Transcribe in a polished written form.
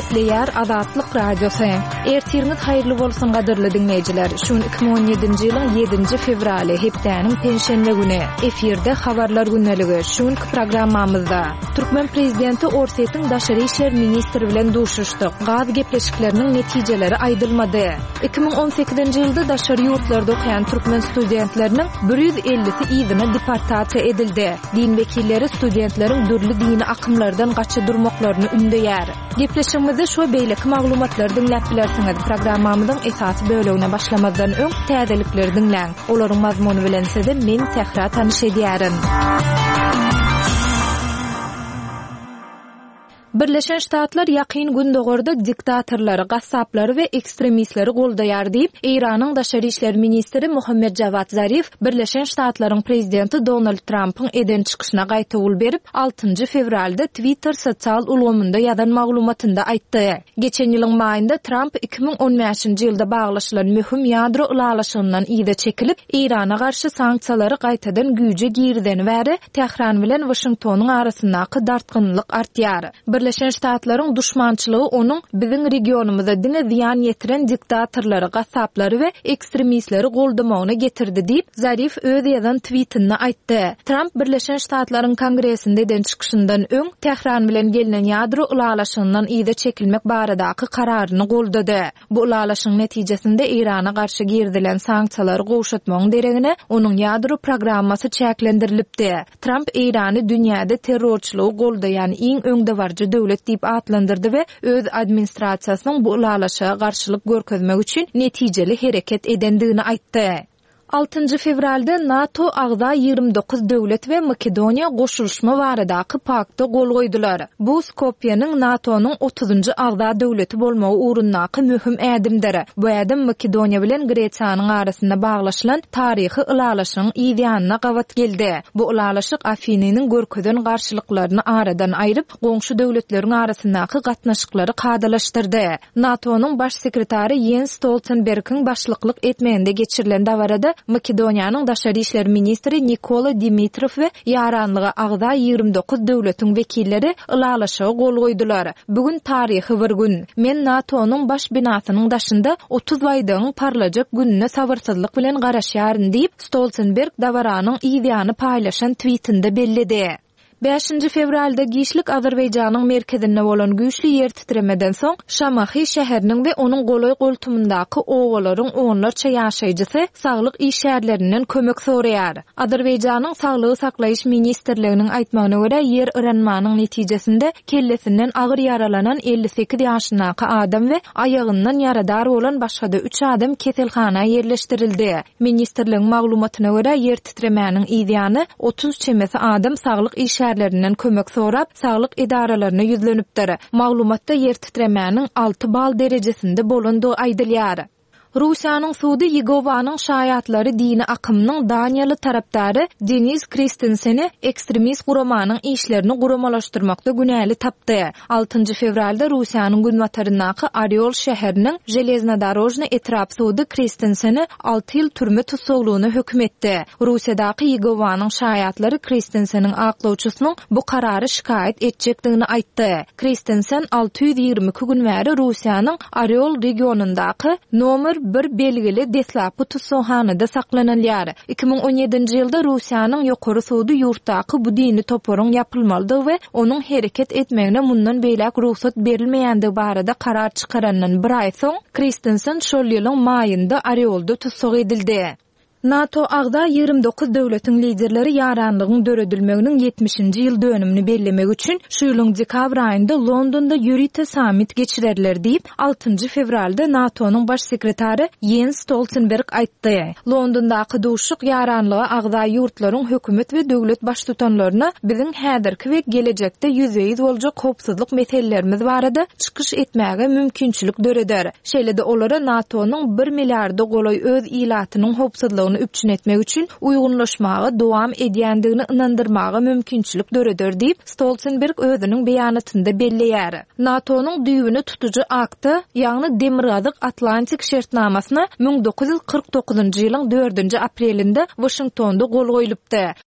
Getleýär Azatlyk radiosu. Ertiriniz haýyrly bolsun gadyrly dinleýijiler. Şun 2017-nji ýylyň 7-nji fevraly hepdeniň penşenbe güni efirde habarlar günneligi şun programmamyzda Türkmen prezidenti Orsetiň daşary işler ministri bilen duşuşdy. Gaz gepleşikleriniň netijeleri aýdylmady. 2018-nji ýylda daşary ýurtlarda okuyan türkmen studentleriniň 150-si ýygyna deportasiýa edildi. Din wekilleri studentleriň dürli dini akymlardan gaçy durmaklaryny ündeýär. Gepleşigimizde şu beýleki maglumatlary dinläp bilersiňiz. Programmamyzyň esasy bölegine başlamazdan öň täzelikleri dinläň. Olaryň mazmuny bilen size men Sehra tanyş edýärim. Birleşen Ştatlar ýakyn gündogorda diktatorlary, gassapları we ekstremistleri goldaýar diýip Iranyň daşary işler ministri Mohammed Javad Zarif Birleşen Ştatlaryň prezidenti Donald Trump'yň eden çykyşyna gaýta ul berip 6-njy fevralda Twitter sosial ulgamynda ýadan maglumatynda aýtdy. Geçen ýylyň maýynda Trump 2015-nji ýylda baglaşylan möhüm ýadro ulalaşygynyň ýyda çekilip Irana garşy sanksiýalary gaýtadan güýje girdeni bäri Tehran bilen Washingtonyň arasyndaky dartgynlyk artýar. Birleşen Ştatlaryň duşmançylygy onuň biziň regionumyzda diňe ziýan ýetiren diktatorlary, gassapları we ekstremistleri goldamagyna getirdi diýip Zarif öz ýazan tweetinde aýtdy. Trump Birleşen Ştatlaryň Kongresinde eden çykyşyndan öň Tehran bilen gelinen ýadro ulalaşygynyň ýyda çekilmek baradaky kararyny goldady. Bu ulalaşygyň netijesinde Irana garşy girdilen sanksiýalary gowşatmagyň deregine onuň ýadro programmasy çäklendirilipdi. Trump Irany dünýäde terrorçylygy goldaýan iň öňde barjy döwlet diýip atlandyrdy we öz administrasiýasynyň bu ulalaşyga garşylyk görkezmek üçin netijeli hereket edendigini aýtdy. 6-njy fevralda NATO agza 29 döwlet we Makedoniýa goşulşma baradaky paktda gol goýdular. Bu Skopje'niň NATO'nyň 30-njy agza döwleti bolmagy urunnaky möhüm ädimdir. Bu ädim Makedoniýa bilen Gresiýanyň arasynda baglaşylan taryhy ulalaşygyň ýygyanyna gawat geldi. Bu ulalaşyk Afiniň görkeden garşylyklaryny aradan aýryp, goňşy döwletleriň arasyndaky gatnaşyklary kadalaşdyrdy. NATO'nyň baş sekretary Jens Stoltenbergiň başlyklyk etmeginde geçirilen dawarada Makedoniýanyň daşary işler ministri Nikola Dimitrov we ýaranlyga agza 29 döwletiň wekilleri ulalaşyga gol goýdular. Bugün taryhy bir gün. Men NATO'nyň baş binasynyň daşynda 30 aýdyň parlajak gününe sabyrsyzlyk bilen garaşýaryn diýip Stoltenberg dawaranyň ýygyany paýlaşan tweetinde bellidi. 5-nji fevralda Gişlik Azerbaýjanyň merkezinde bolan güýçli ýer titremeden soň Şamahy şäheriniň we onuň goloý goltumundaky owalaryň onlarça ýaşaýjysy saglyk işärlerinden kömek soraýar. Azerbaýjanyň Saglygy saklaýyş ministrliginiň aýtmagyna görä ýer örenmanyň netijesinde kellesinden agyr yaralanan 58 ýaşyndaky adam we ayagyndan yaradar bolan başga 3 adam keselhana ýerleşdirildi. Ministrligiň maglumatyna görä ýer titremäniň ýygyany 30 çemesi adam saglyk işär kömek sorap saglyk idaralaryna ýüzlenipdir. Maglumatda ýer titremäniň 6 bal derejesinde bolandygy aýdylýar. Russiýanyň Suudi Ýegowanyň şaýatlary dini akymynyň Daniýaly tarapdary Denis Christenseni ekstremist guramanyň işlerini guramalaşdyrmakda günäli tapdy. 6-njy fevralda Russiýanyň günbataryndaky Oryol şäheriniň Железнодорожный etrapsyny Christenseni 6 ýyl türme tutsaglygyna hökm etdi. Russiýadaky Ýegowanyň şaýatlary Christenseniň aklawçysynyň bu karary şikaýet etjekdigini aýtdy. Christensen 622 gün bäri Russiýanyň Oryol regionundaky nomer bir belgili deslapy tutsahanada saklanalýar. 2017-nji ýylda Russiýanyň ýokary sudy ýurtdaky bu dini toporyň ýapylmalydygy we onuň hereket etmegine mundan beýlek ruhsat berilmeýändigi barada karar çykarandan bir aý soň Christensen şol ýylyň maýynda Oryolda tutsag edildi. NATO agda 29 döwletiň liderleri ýaranlygyň döredilmeginiň 70-nji ýyl dönümini bellemek üçin şu ýylyň dekabr aýynda Londonda Eurita Summit geçirerler diýip 6-njy fevralda NATO'nyň baş sekretary Jens Stoltenberg aýtdy. Londondaky duşuk ýaranlyga agda ýurtlaryň hökümet we döwlet baş tutanlaryna biziň häzirki we gelecekde ýüzeýiz boljak howpsuzlyk meselelerimiz barada çykyş etmäge mümkinçilik döreder. Şeýle-de olara NATO'nyň 1 milliarda goloý öz ilatynyň howpsuzlygyny üpçün etmek üçin uýgunlaşmagy dowam edýändigini inandyrmagy mümkinçilik döreder diýip Stoltenberg özüniň beýanatynda belleýär. NATO'nyň düýbüni tutuju akty, ýagny Demirgazyk Atlantik şertnamasyna 1949-njy ýylyň 4-nji aprelinde Washingtonda gol goýulypdy.